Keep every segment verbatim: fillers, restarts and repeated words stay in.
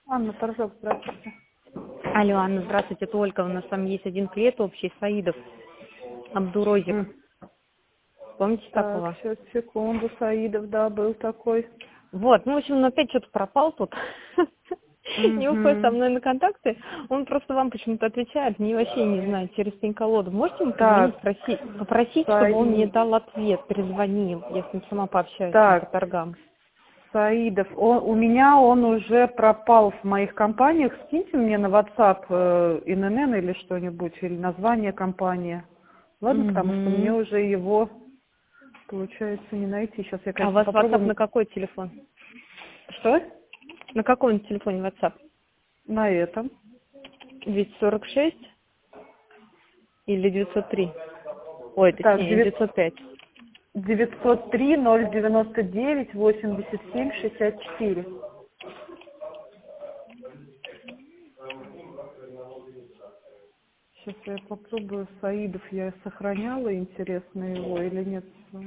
Анна Торжок, здравствуйте. Алло, Анна, здравствуйте, это Ольга. У нас там есть один клиент общий, Саидов, Абдурозик. М. Помните Так, такого? сейчас, секунду, Саидов, да, был такой. Вот, ну, в общем, он опять что-то пропал тут. Не выходит со Мгм. мной на контакты. Он просто вам почему-то отвечает, мне вообще не знаю, через пень-колоду. Можете ему позвонить, Так, спросить, попросить, чтобы он мне Саид. дал ответ, перезвонил. Я с ним сама пообщаюсь там по Так, торгам. Саидов, он, у меня он уже пропал в моих компаниях. Скиньте мне на WhatsApp э, эн эн эн или что-нибудь, или название компании. Ладно, потому что мне Мгм. уже его, получается, не найти. Сейчас я, А у конечно, вас WhatsApp попробую. на какой телефон? Что? На каком телефоне WhatsApp? На этом. двести сорок шесть или девятьсот три? Ой, Так, точнее, девятьсот пять. девятьсот три ноль девяносто девять восемьдесят семь шестьдесят четыре. Сейчас я попробую. Саидов я сохраняла, интересно его или нет.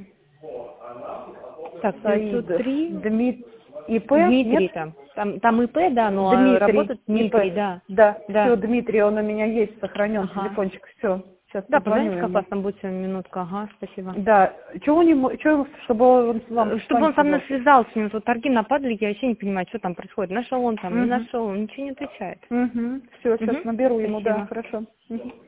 Так, девятьсот Саидов. три. Дмит... ИП? Дмитрий Нет? там. Там, там ИП, да, но Дмитрий. работает ИП. Дмитрий, да. Да, все, Да. Дмитрий, он у меня есть, сохранен Ага. телефончик, все. Сейчас Да, позвоню позвоните, как у ему. вас там будет сегодня минутка. Ага, спасибо. Да, чего не, мо- чё, чтобы он вам Э, что Чтобы не он со мной сказал? связался, у него тут торги нападали, я вообще не понимаю, что там происходит. Нашел он там, не Угу. нашел, он ничего не отвечает. Угу. Все, сейчас Угу. наберу ему, да, Спасибо. хорошо. Мгм.